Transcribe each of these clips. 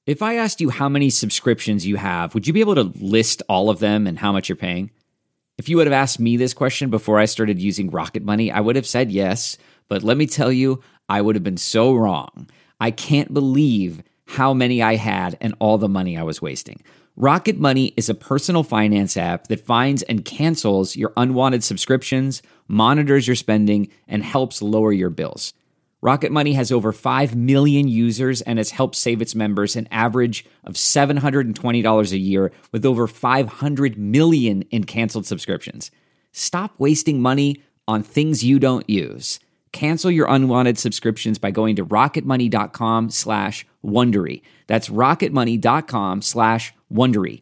If I asked you how many subscriptions you have, would you be able to list all of them and how much you're paying? If you would have asked me this question before I started using Rocket Money, I would have said yes, but let me tell you, I would have been so wrong. I can't believe how many I had and all the money I was wasting. Rocket Money is a personal finance app that finds and cancels your unwanted subscriptions, monitors your spending, and helps lower your bills. Rocket Money has over 5 million users and has helped save its members an average of $720 a year with over 500 million in canceled subscriptions. Stop wasting money on things you don't use. Cancel your unwanted subscriptions by going to rocketmoney.com/Wondery. That's rocketmoney.com/Wondery.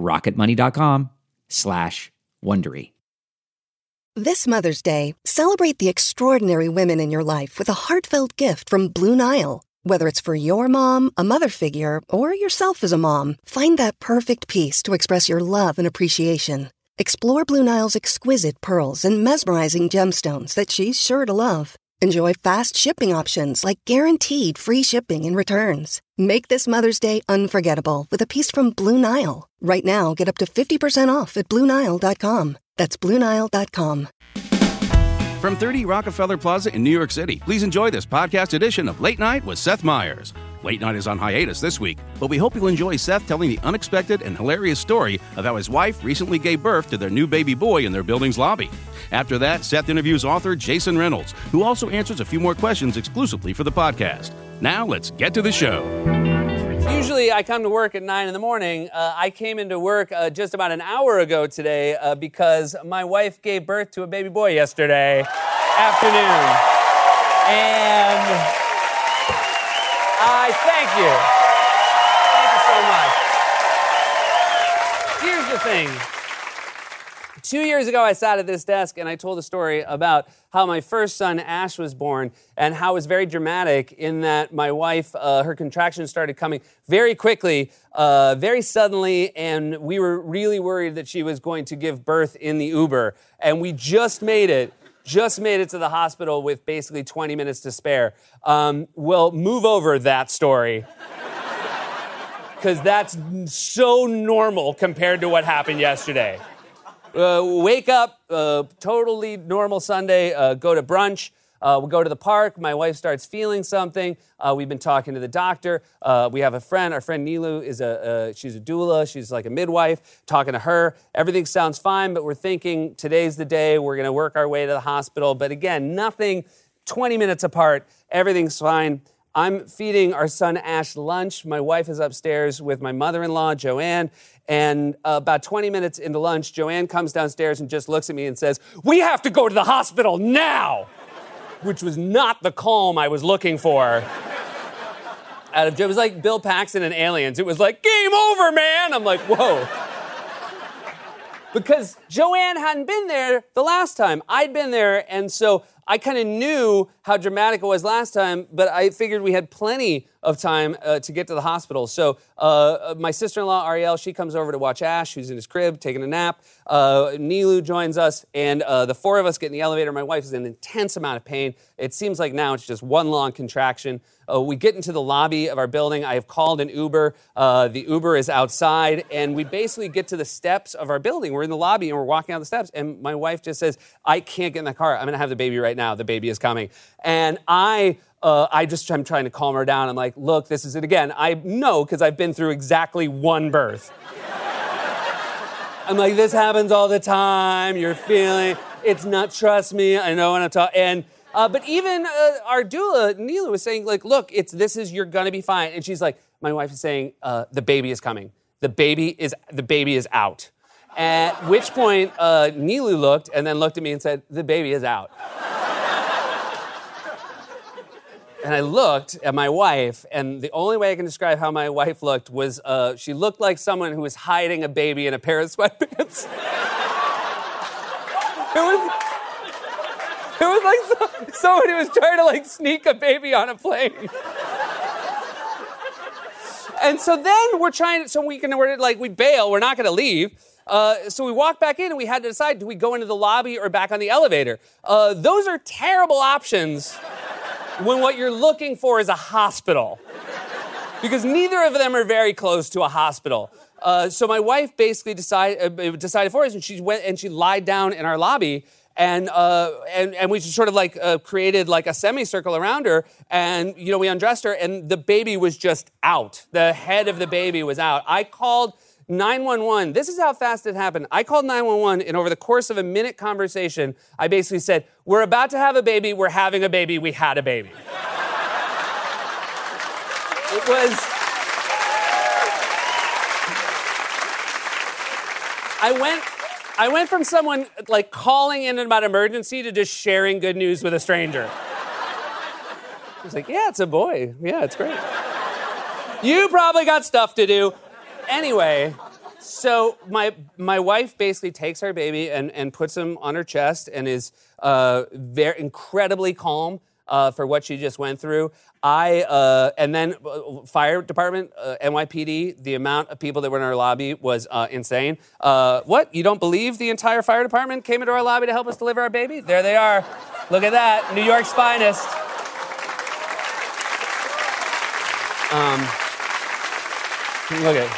rocketmoney.com/Wondery. This Mother's Day, celebrate the extraordinary women in your life with a heartfelt gift from Blue Nile. Whether it's for your mom, a mother figure, or yourself as a mom, find that perfect piece to express your love and appreciation. Explore Blue Nile's exquisite pearls and mesmerizing gemstones that she's sure to love. Enjoy fast shipping options like guaranteed free shipping and returns. Make this Mother's Day unforgettable with a piece from Blue Nile. Right now, get up to 50% off at BlueNile.com. That's BlueNile.com. From 30 Rockefeller Plaza in New York City, please enjoy this podcast edition of Late Night with Seth Meyers. Late Night is on hiatus this week, but we hope you'll enjoy Seth telling the unexpected and hilarious story of how his wife recently gave birth to their new baby boy in their building's lobby. After that, Seth interviews author Jason Reynolds, who also answers a few more questions exclusively for the podcast. Now, let's get to the show. Usually I come to work at 9 in the morning. I came into work just about an hour ago today because my wife gave birth to a baby boy yesterday afternoon. And I thank you. Thank you so much. Here's the thing. 2 years ago, I sat at this desk and I told a story about how my first son, Ash, was born and how it was very dramatic in that my wife, her contractions started coming very quickly, very suddenly, and we were really worried that she was going to give birth in the Uber. And we just made it to the hospital with basically 20 minutes to spare. Well, move over that story. Because that's so normal compared to what happened yesterday. Wake up, totally normal Sunday, go to brunch, we'll go to the park, my wife starts feeling something, we've been talking to the doctor, we have a friend, our friend Nilu she's a doula, she's like a midwife, talking to her, everything sounds fine, but we're thinking today's the day, we're gonna work our way to the hospital, but again, nothing, 20 minutes apart, everything's fine. I'm feeding our son Ash lunch. My wife is upstairs with my mother-in-law, Joanne, and about 20 minutes into lunch, Joanne comes downstairs and just looks at me and says, "We have to go to the hospital now!" Which was not the calm I was looking for. It was like Bill Paxton and Aliens. It was like, "Game over, man!" I'm like, whoa. Because Joanne hadn't been there the last time. I'd been there, and so I kind of knew how dramatic it was last time, but I figured we had plenty of time to get to the hospital. So my sister-in-law, Ariel, she comes over to watch Ash, who's in his crib, taking a nap. Nilu joins us, and the four of us get in the elevator. My wife is in an intense amount of pain. It seems like now it's just one long contraction. We get into the lobby of our building. I have called an Uber. The Uber is outside, and we basically get to the steps of our building. We're in the lobby, and we're walking out the steps, and my wife just says, "I can't get in the car. I'm going to have the baby right now. The baby is coming." And I'm trying to calm her down. I'm like, "Look, this is it again. I know because I've been through exactly one birth." I'm like, "This happens all the time. You're feeling, it's not, trust me. I know when I'm talking." And but even our doula, Neela, was saying, like, "Look, you're gonna be fine." And she's like, my wife is saying, "The baby is coming. The baby is out." At which point, Nilu looked and then looked at me and said, "The baby is out." And I looked at my wife, and the only way I can describe how my wife looked was she looked like someone who was hiding a baby in a pair of sweatpants. It was like someone who was trying to like sneak a baby on a plane. And so then we bail, we're not gonna leave. So we walk back in and we had to decide, do we go into the lobby or back on the elevator? Those are terrible options when what you're looking for is a hospital. because neither of them are very close to a hospital. So my wife basically decided for us, and she went and she lied down in our lobby, and we just sort of like created like a semicircle around her, and we undressed her, and the baby was just out. The head of the baby was out. I called 911. This is how fast it happened. I called 911, and over the course of a minute conversation, I basically said, "We're about to have a baby. We're having a baby. We had a baby." It was. I went from someone like calling in about emergency to just sharing good news with a stranger. I was like, "Yeah, it's a boy. Yeah, it's great. You probably got stuff to do." Anyway, so my wife basically takes our baby and puts him on her chest and is very incredibly calm for what she just went through. And then fire department, NYPD, the amount of people that were in our lobby was insane. What? You don't believe the entire fire department came into our lobby to help us deliver our baby? There they are. Look at that. New York's finest. Look at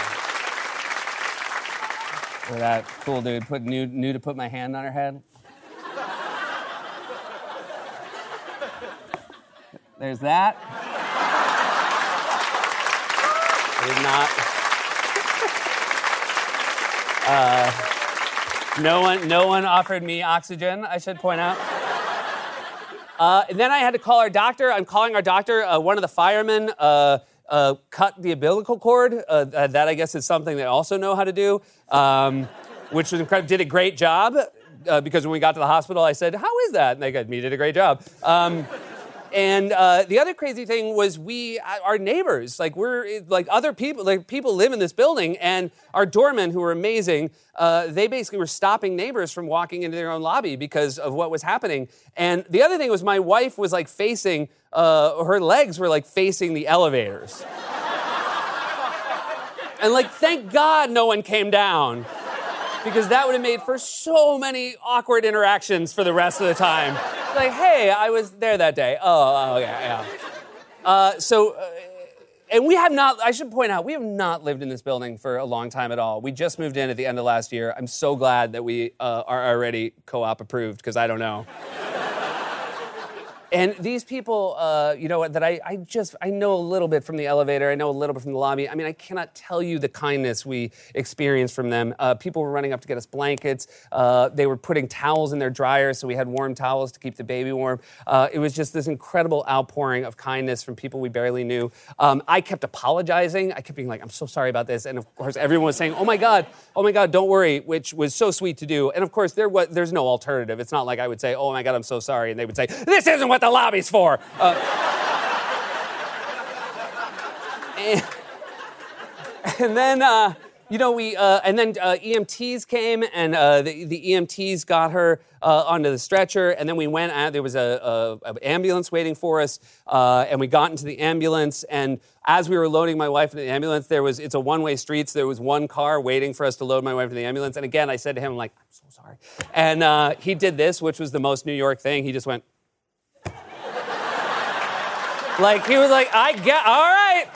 that cool dude. Knew to put my hand on her head. There's that. I did not. No one offered me oxygen, I should point out. And then I had to call our doctor. I'm calling our doctor. One of the firemen cut the umbilical cord. That, I guess, is something they also know how to do, which was incredible. Did a great job, because when we got to the hospital, I said, "How is that?" And they got me, did a great job. And the other crazy thing was our neighbors, other people, people live in this building, and our doormen, who were amazing, they basically were stopping neighbors from walking into their own lobby because of what was happening. And the other thing was my wife was facing, her legs were facing the elevators. And thank God no one came down, because that would have made for so many awkward interactions for the rest of the time. Hey, I was there that day. Oh, yeah. And we have not, I should point out, we have not lived in this building for a long time at all. We just moved in at the end of last year. I'm so glad that we are already co-op approved, because I don't know. And these people, that I know a little bit from the elevator. I know a little bit from the lobby. I mean, I cannot tell you the kindness we experienced from them. People were running up to get us blankets. They were putting towels in their dryers, so we had warm towels to keep the baby warm. It was just this incredible outpouring of kindness from people we barely knew. I kept apologizing. I kept being like, "I'm so sorry about this." And of course, everyone was saying, oh my God, don't worry," which was so sweet to do. And of course, there's no alternative. It's not like I would say, "Oh my God, I'm so sorry," and they would say, "This isn't what the lobby's for." And then, EMTs came, and the EMTs got her onto the stretcher, and then we went out. There was an ambulance waiting for us, and we got into the ambulance, and as we were loading my wife into the ambulance, it's a one-way street, so there was one car waiting for us to load my wife into the ambulance, and again, I said to him, "I'm so sorry." And he did this, which was the most New York thing. He just went, he was like, all right.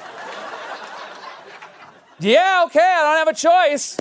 Yeah, okay, I don't have a choice.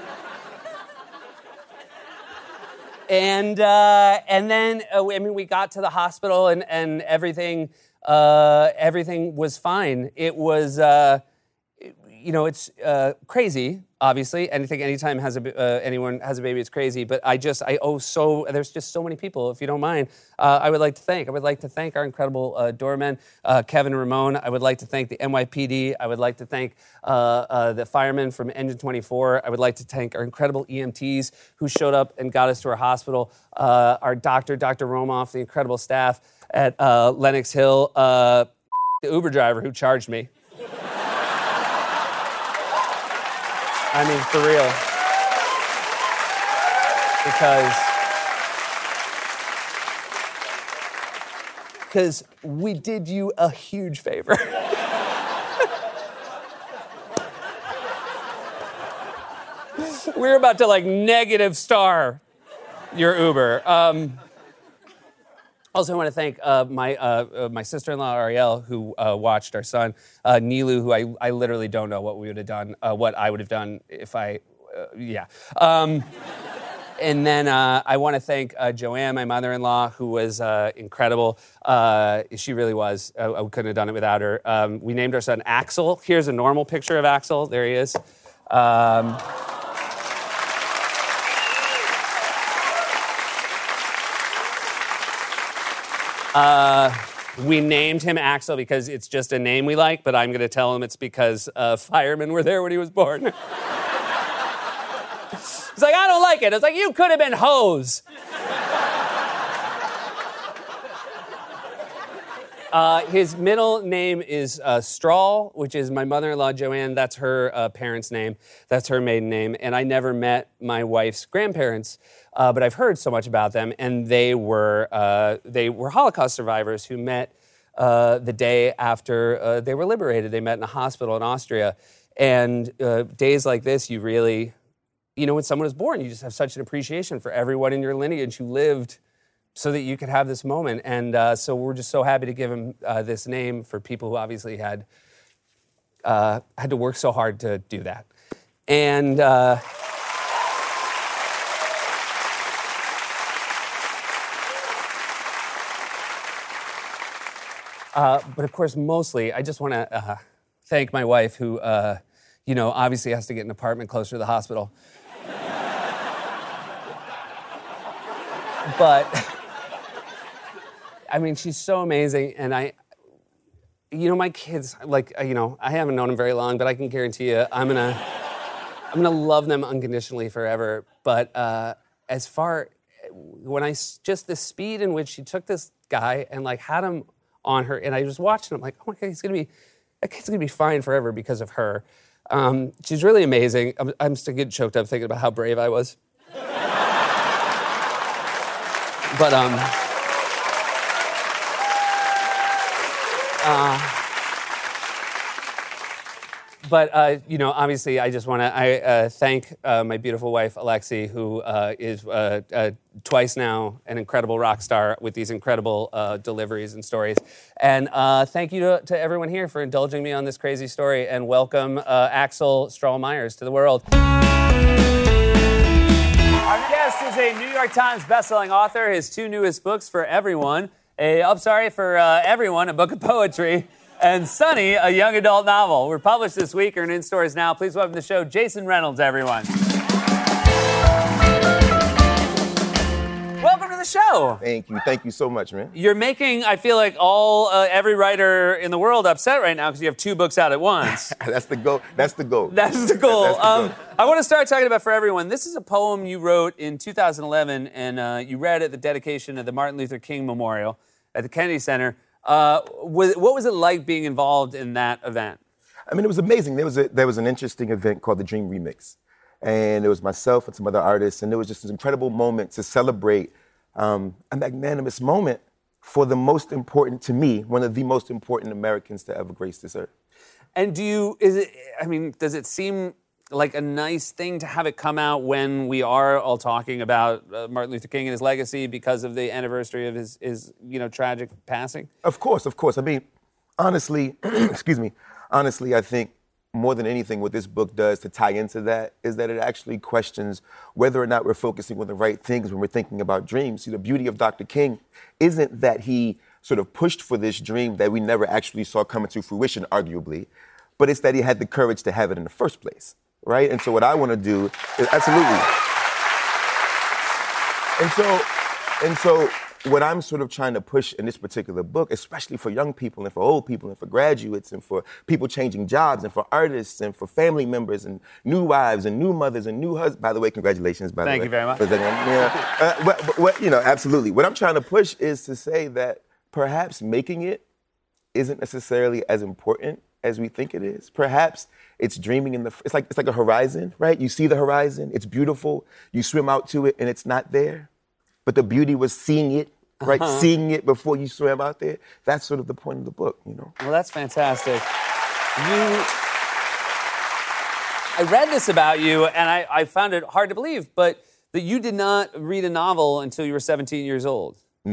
And then, we got to the hospital, and everything was fine. It was, it's crazy. Obviously, anytime anyone has a baby, it's crazy. But there's just so many people. If you don't mind, I would like to thank our incredible doormen, Kevin and Ramon. I would like to thank the NYPD. I would like to thank the firemen from Engine 24. I would like to thank our incredible EMTs who showed up and got us to our hospital. Our doctor, Dr. Romoff, the incredible staff at Lenox Hill, the Uber driver who charged me. I mean, for real. Because we did you a huge favor. We're about to negative star your Uber. Also, I want to thank my sister-in-law, Ariel, who watched our son. Nilu, who I literally don't know what we would have done, what I would have done if I, yeah. And then I want to thank Joanne, my mother-in-law, who was incredible. She really was. I couldn't have done it without her. We named our son Axel. Here's a normal picture of Axel. There he is. We named him Axel because it's just a name we like, but I'm going to tell him it's because firemen were there when he was born. He's like, I don't like it. It's like, you could have been hose. His middle name is Strahl, which is my mother-in-law, Joanne. That's her parents' name. That's her maiden name. And I never met my wife's grandparents, but I've heard so much about them. And they were Holocaust survivors who met the day after they were liberated. They met in a hospital in Austria. And days like this, you really, when someone is born, you just have such an appreciation for everyone in your lineage who lived so that you could have this moment. And so we're just so happy to give him this name for people who obviously had to work so hard to do that. And but of course, mostly, I just want to thank my wife who, obviously has to get an apartment closer to the hospital. But I mean, she's so amazing, and my kids, I haven't known them very long, but I can guarantee you, I'm gonna love them unconditionally forever. But just the speed in which she took this guy and had him on her, and I was watching, I'm like, oh my God, that kid's gonna be fine forever because of her. She's really amazing. I'm still getting choked up thinking about how brave I was. But obviously, I just want to thank my beautiful wife, Alexi, who is twice now an incredible rock star with these incredible deliveries and stories. And thank you to everyone here for indulging me on this crazy story. And welcome Axel Strahl-Myers to the world. Our guest is a New York Times bestselling author. His two newest books, For Everyone, For Everyone, a book of poetry, and Sunny, a young adult novel. We're published this week or in stores now. Please welcome to the show Jason Reynolds, everyone. Welcome to the show. Thank you. Thank you so much, man. You're making, I feel like, every writer in the world upset right now because you have two books out at once. That's the goal. That's the goal. That's the goal. I want to start talking about For Everyone. This is a poem you wrote in 2011, and you read at the dedication of the Martin Luther King Memorial at the Kennedy Center. What was it like being involved in that event? I mean, it was amazing. There was an interesting event called the Dream Remix. And it was myself and some other artists, and it was just an incredible moment to celebrate a magnanimous moment for the most important, to me, one of the most important Americans to ever grace this earth. And does it seem like a nice thing to have it come out when we are all talking about Martin Luther King and his legacy because of the anniversary of his tragic passing? Of course. I mean, honestly, honestly, I think more than anything what this book does to tie into that is that it actually questions whether or not we're focusing on the right things when we're thinking about dreams. See, the beauty of Dr. King isn't that he sort of pushed for this dream that we never actually saw come into fruition, arguably, but it's that he had the courage to have it in the first place. Right? And so what I want to do is absolutely. And so what I'm sort of trying to push in this particular book, especially for young people and for old people and for graduates and for people changing jobs and for artists and for family members and new wives and new mothers and new husbands. By the way, congratulations, by the way. Thank you very much. Absolutely. What I'm trying to push is to say that perhaps making it isn't necessarily as important as we think it is. Perhaps it's dreaming it's like a horizon, right? You see the horizon, it's beautiful, you swim out to it and it's not there. But the beauty was seeing it, right? Seeing it before you swam out there. That's sort of the point of the book, Well, that's fantastic. I read this about you and I found it hard to believe, but that you did not read a novel until you were 17 years old. No.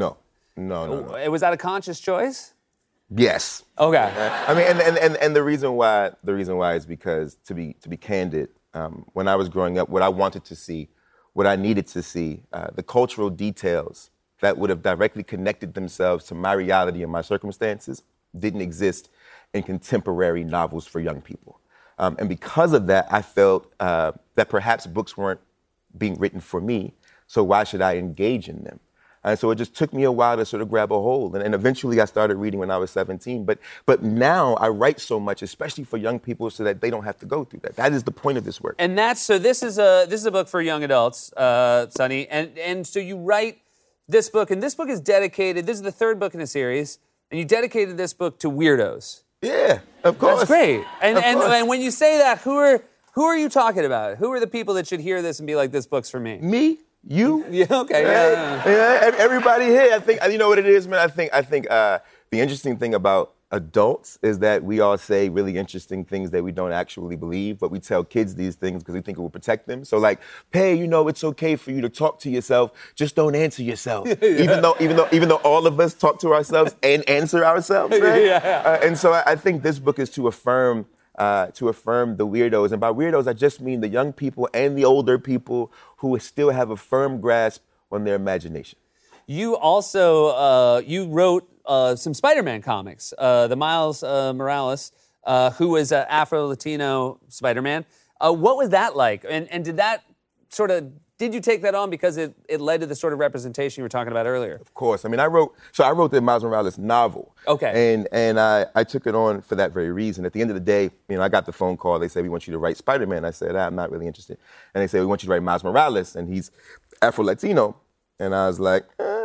No. Was that a conscious choice? Yes. Okay. I mean, and the reason why is because to be candid, when I was growing up, what I wanted to see, what I needed to see, the cultural details that would have directly connected themselves to my reality and my circumstances didn't exist in contemporary novels for young people. And because of that, I felt that perhaps books weren't being written for me, so why should I engage in them? And so it just took me a while to sort of grab a hold. And eventually I started reading when I was 17. But now I write so much, especially for young people, so that they don't have to go through that. That is the point of this work. And this is a book for young adults, Sonny. And so you write this book, and this book is dedicated, this is the third book in a series, and you dedicated this book to weirdos. Yeah, of course. That's great. And when you say that, who are you talking about? Who are the people that should hear this and be like, this book's for me? Me? You? Yeah, okay. Yeah, everybody here. I think, you know what it is, man? I think the interesting thing about adults is that we all say really interesting things that we don't actually believe, but we tell kids these things because we think it will protect them. So like, hey, it's okay for you to talk to yourself, just don't answer yourself. Even though all of us talk to ourselves and answer ourselves, right? And so I think this book is to affirm the weirdos. And by weirdos, I just mean the young people and the older people who still have a firm grasp on their imagination. You also, you wrote some Spider-Man comics. The Miles Morales, who was an Afro-Latino Spider-Man. What was that like? And did that did you take that on because it led to the sort of representation you were talking about earlier? Of course. I mean, I wrote the Miles Morales novel. Okay. And I took it on for that very reason. At the end of the day, I got the phone call. They said, we want you to write Spider-Man. I said, I'm not really interested. And they said, we want you to write Miles Morales, and he's Afro-Latino. And I was like,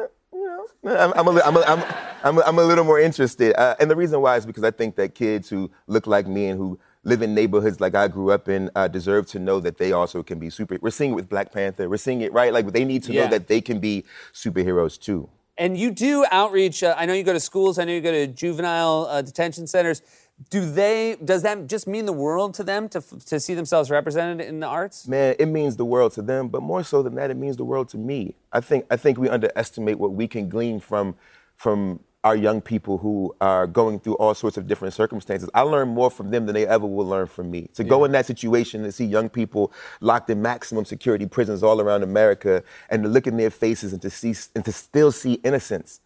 I'm a little more interested. And the reason why is because I think that kids who look like me and who live in neighborhoods like I grew up in deserve to know that they also can be We're seeing it with Black Panther. We're seeing it, right? Like, they need to know that they can be superheroes too. And you do outreach. I know you go to schools. I know you go to juvenile detention centers. Does that just mean the world to them to see themselves represented in the arts? Man, it means the world to them, but more so than that, it means the world to me. I think we underestimate what we can glean from our young people who are going through all sorts of different circumstances. I learn more from them than they ever will learn from me. To go in that situation and see young people locked in maximum security prisons all around America, and to look in their faces and to still see innocence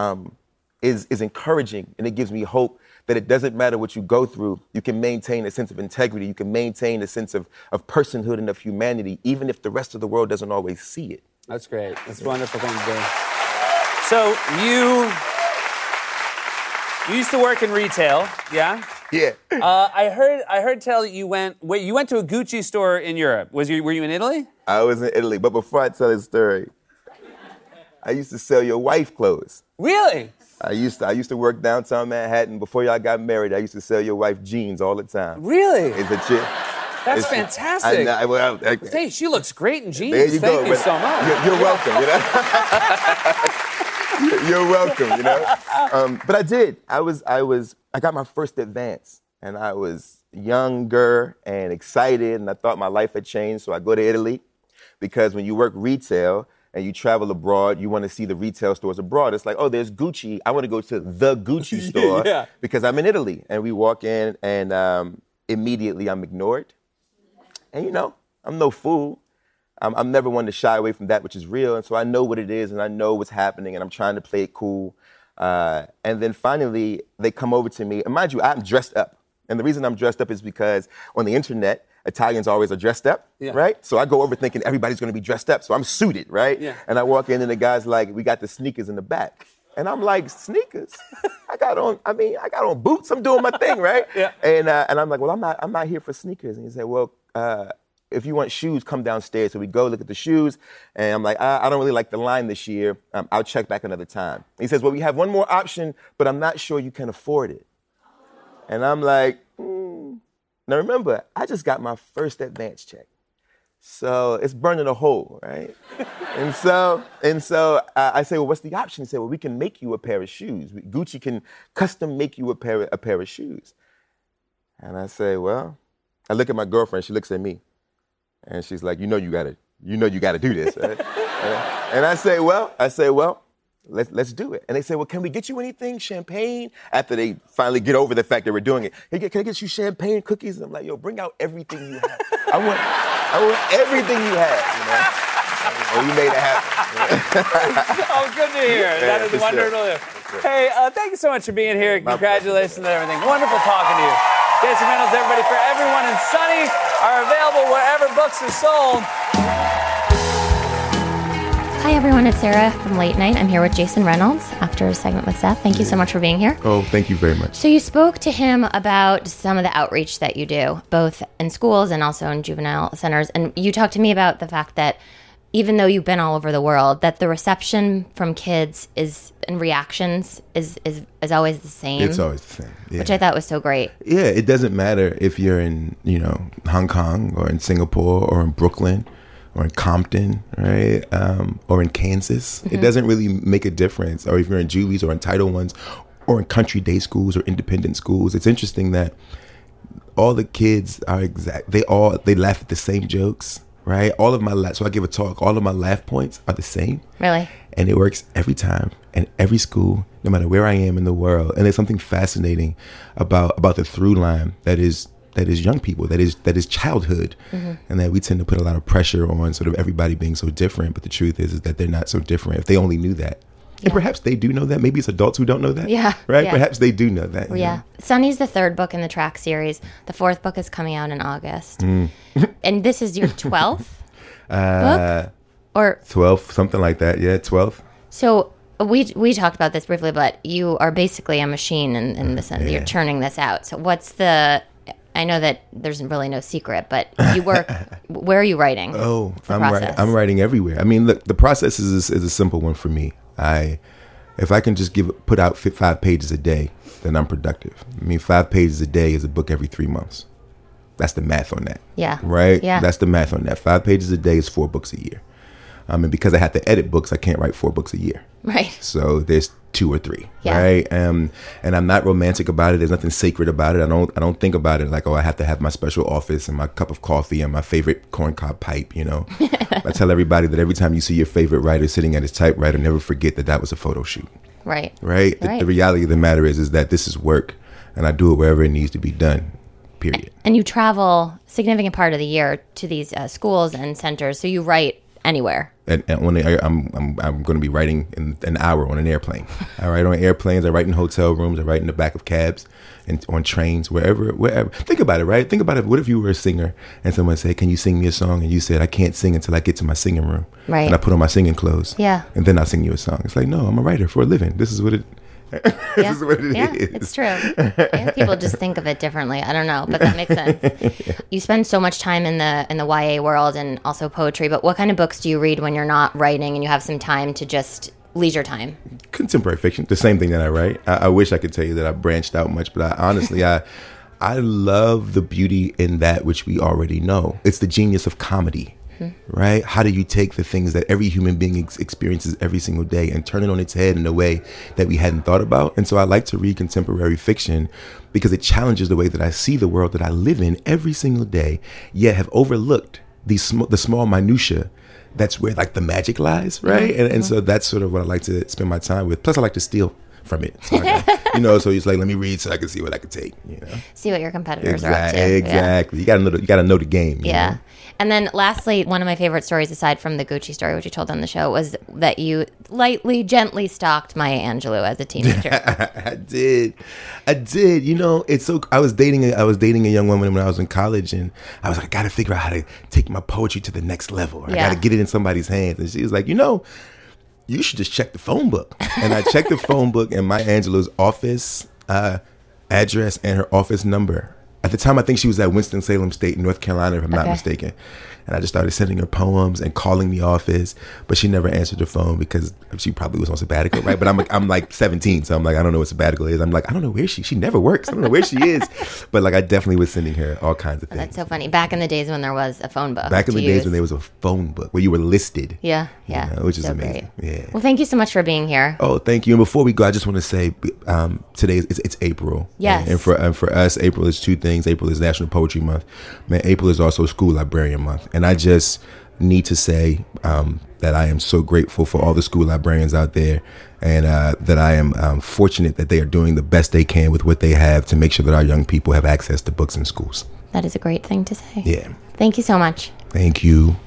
is encouraging, and it gives me hope that it doesn't matter what you go through, you can maintain a sense of integrity, you can maintain a sense of personhood and of humanity, even if the rest of the world doesn't always see it. That's great. That's a wonderful thing to do. So you used to work in retail, yeah? Yeah. I heard tell that you went to a Gucci store in Europe. Were you in Italy? I was in Italy, but before I tell this story, I used to sell your wife clothes. Really? I used to work downtown Manhattan. Before y'all got married, I used to sell your wife jeans all the time. Really? It's a chick. That's fantastic. Hey, she looks great in jeans. There you go. Thank you so much. You're welcome. You're welcome. But I did. I got my first advance, and I was younger and excited, and I thought my life had changed. So I go to Italy, because when you work retail and you travel abroad, you want to see the retail stores abroad. It's like, oh, there's Gucci. I want to go to the Gucci store because I'm in Italy. And we walk in, and immediately I'm ignored. And, I'm no fool. I'm never one to shy away from that which is real. And so I know what it is, and I know what's happening, and I'm trying to play it cool. And then finally, they come over to me. And mind you, I'm dressed up. And the reason I'm dressed up is because on the internet, Italians always are dressed up, right? So I go over thinking everybody's going to be dressed up. So I'm suited, right? Yeah. And I walk in, and the guy's like, we got the sneakers in the back. And I'm like, sneakers? I got on boots. I'm doing my thing, right? Yeah. And I'm like, well, I'm not here for sneakers. And he said, well, if you want shoes, come downstairs. So we go look at the shoes, and I'm like, I don't really like the line this year. I'll check back another time. He says, well, we have one more option, but I'm not sure you can afford it. And I'm like, Now remember, I just got my first advance check. So it's burning a hole, right? and so I say, well, what's the option? He said, well, we can make you a pair of shoes. Gucci can custom make you a pair of shoes. And I say, well, I look at my girlfriend, she looks at me, and she's like, you know you gotta do this, right? And I say, well, let's do it. And they say, well, can we get you anything? Champagne? After they finally get over the fact that we're doing it. Hey, can I get you champagne, cookies? And I'm like, yo, bring out everything you have. I want everything you have, you know? Oh, you made it happen. Oh, good to hear. That is wonderful. Hey, thank you so much for being here. Congratulations and everything. Wonderful talking to you. Jason Reynolds, everybody, for Everyone and Sunny are available wherever books are sold. Hi, everyone. It's Sarah from Late Night. I'm here with Jason Reynolds after a segment with Seth. Thank you so much for being here. Oh, thank you very much. So you spoke to him about some of the outreach that you do, both in schools and also in juvenile centers. And you talked to me about the fact that even though you've been all over the world, that the reception from kids and reactions is always the same. It's always the same. Yeah. Which I thought was so great. Yeah, it doesn't matter if you're in, Hong Kong or in Singapore or in Brooklyn or in Compton, right? Or in Kansas. Mm-hmm. It doesn't really make a difference. Or if you're in Julie's or in Title Ones or in country day schools or independent schools. It's interesting that all the kids are they laugh at the same jokes. Right? So I give a talk, all of my laugh points are the same. Really? And it works every time and every school, no matter where I am in the world. And there's something fascinating about the through line that is young people, that is childhood. Mm-hmm. And that we tend to put a lot of pressure on sort of everybody being so different. But the truth is that they're not so different. If they only knew that. And perhaps they do know that. Maybe it's adults who don't know that. Yeah. Right? Yeah. Perhaps they do know that. Well, yeah. Sunny's the third book in the track series. The fourth book is coming out in August. And this is your 12th book? Or 12th, something like that. Yeah, 12th. So we talked about this briefly, but you are basically a machine in the sense that you're churning this out. So I know that there's really no secret, but you work. Where are you writing? Oh, I'm writing everywhere. I mean, look, the process is a simple one for me. If I can just put out 5 pages a day, then I'm productive. I mean, 5 pages a day is a book every 3 months. That's the math on that. Yeah. Right? Yeah. That's the math on that. 5 pages a day is 4 books a year. And because I have to edit books, I can't write 4 books a year. Right. So there's 2 or 3. Yeah. Right. And I'm not romantic about it. There's nothing sacred about it. I don't think about it like, oh, I have to have my special office and my cup of coffee and my favorite corncob pipe. I tell everybody that every time you see your favorite writer sitting at his typewriter, never forget that was a photo shoot. Right. Right. The reality of the matter is that this is work, and I do it wherever it needs to be done. Period. And you travel a significant part of the year to these schools and centers, so you write anywhere. And when I'm going to be writing in an hour on an airplane. I write on airplanes. I write in hotel rooms. I write in the back of cabs and on trains, wherever. Think about it, right? Think about it. What if you were a singer and someone said, "Can you sing me a song?" And you said, "I can't sing until I get to my singing room." Right. And I put on my singing clothes. Yeah. And then I'll sing you a song. It's like, no, I'm a writer for a living. This is what it. This is what it is. It's true. Yeah, people just think of it differently. I don't know, but that makes sense. You spend so much time in the YA world and also poetry, but what kind of books do you read when you're not writing and you have some time to just leisure time? Contemporary fiction, the same thing that I write. I wish I could tell you that I branched out much, but I love the beauty in that which we already know. It's the genius of comedy. Right? How do you take the things that every human being experiences every single day and turn it on its head in a way that we hadn't thought about? And so I like to read contemporary fiction because it challenges the way that I see the world that I live in every single day, yet have overlooked the small minutia. That's where like the magic lies, right? Mm-hmm. And so that's sort of what I like to spend my time with. Plus I like to steal from it. So so it's like, let me read so I can see what I can take, See what your competitors are up to. Exactly. Yeah. You gotta know the game. Yeah. Know? And then lastly, one of my favorite stories, aside from the Gucci story, which you told on the show, was that you gently stalked Maya Angelou as a teenager. I did. It's so. I was dating a young woman when I was in college, and I was like, I got to figure out how to take my poetry to the next level. I got to get it in somebody's hands. And she was like, you should just check the phone book. And I checked the phone book and Maya Angelou's office address and her office number. At the time, I think she was at Winston-Salem State in North Carolina, if I'm not mistaken. And I just started sending her poems and calling the office, but she never answered the phone because she probably was on sabbatical, right? But I'm like 17, so I'm like, I don't know what sabbatical is. I'm like, I don't know where she never works. I don't know where she is. But like, I definitely was sending her all kinds of things. That's so funny. Back in the days when there was a phone book. Back in the days when there was a phone book where you were listed. Yeah. Which is so amazing. Great. Yeah. Well, thank you so much for being here. Oh, thank you. And before we go, I just want to say today it's April. Yes. And for us, April is 2 things. April is National Poetry Month. Man, April is also School Librarian Month. And I just need to say that I am so grateful for all the school librarians out there, and that I am fortunate that they are doing the best they can with what they have to make sure that our young people have access to books in schools. That is a great thing to say. Yeah. Thank you so much. Thank you.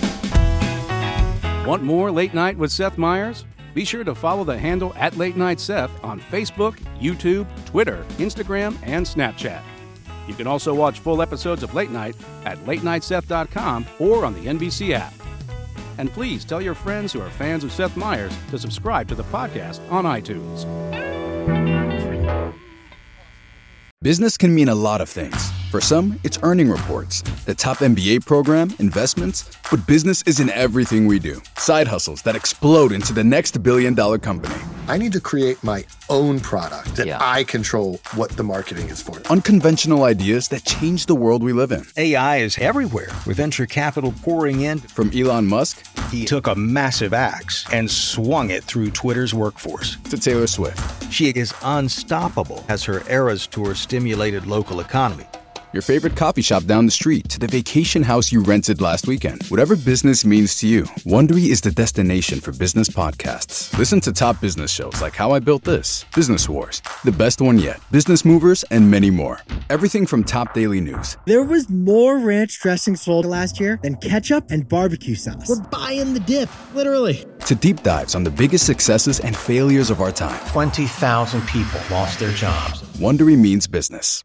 Want more Late Night with Seth Meyers? Be sure to follow the handle @LateNightSeth on Facebook, YouTube, Twitter, Instagram, and Snapchat. You can also watch full episodes of Late Night at latenightseth.com or on the NBC app. And please tell your friends who are fans of Seth Meyers to subscribe to the podcast on iTunes. Business can mean a lot of things. For some, it's earning reports, the top MBA program, investments, but business isn't everything we do. Side hustles that explode into the next billion-dollar company. I need to create my own product that I control what the marketing is for. Unconventional ideas that change the world we live in. AI is everywhere, with venture capital pouring in. From Elon Musk, he took a massive axe and swung it through Twitter's workforce. To Taylor Swift. She is unstoppable as her Eras Tour stimulated local economy. Your favorite coffee shop down the street to the vacation house you rented last weekend. Whatever business means to you, Wondery is the destination for business podcasts. Listen to top business shows like How I Built This, Business Wars, The Best One Yet, Business Movers, and many more. Everything from top daily news. There was more ranch dressing sold last year than ketchup and barbecue sauce. We're buying the dip, literally. To deep dives on the biggest successes and failures of our time. 20,000 people lost their jobs. Wondery means business.